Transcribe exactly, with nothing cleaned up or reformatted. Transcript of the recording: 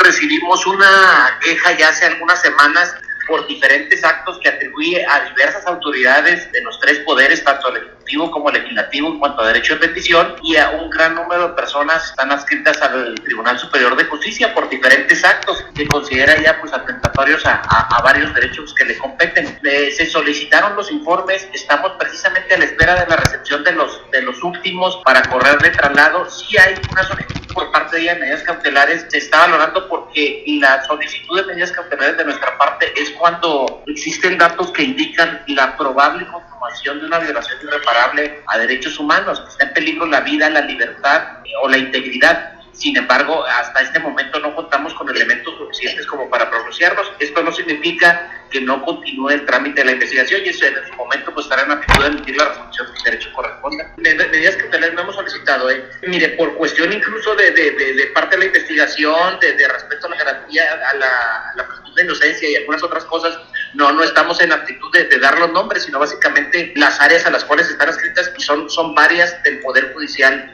recibimos una queja ya hace algunas semanas por diferentes actos que atribuye a diversas autoridades de los tres poderes, tanto el ejecutivo como el legislativo, en cuanto a derecho de petición, y a un gran número de personas están adscritas al Tribunal Superior de Justicia por diferentes actos que considera ya pues atentatorios a, a, a varios derechos que le competen. Eh, se solicitaron los informes, estamos precisamente a la espera de la recepción de los, de los últimos para correr de traslado. Sí hay una solicitud por parte de ella de medidas cautelares, se está valorando porque la solicitud de medidas cautelares de nuestra parte es cuando existen datos que indican la probable consumación de una violación irreparable a derechos humanos, que está en peligro la vida, la libertad eh, o la integridad. Sin embargo, hasta este momento no contamos con elementos suficientes como para pronunciarnos. Esto no significa que no continúe el trámite de la investigación y eso en su momento pues estará en actitud de emitir la resolución que el derecho corresponda. Medidas cautelares no hemos solicitado, ¿eh? Mire, por cuestión incluso de, de, de, de parte de la investigación, de, de respeto a la garantía, a la, a la presunción de inocencia y algunas otras cosas, no, no estamos en actitud de, de dar los nombres, sino básicamente las áreas a las cuales están escritas y son, son varias del Poder Judicial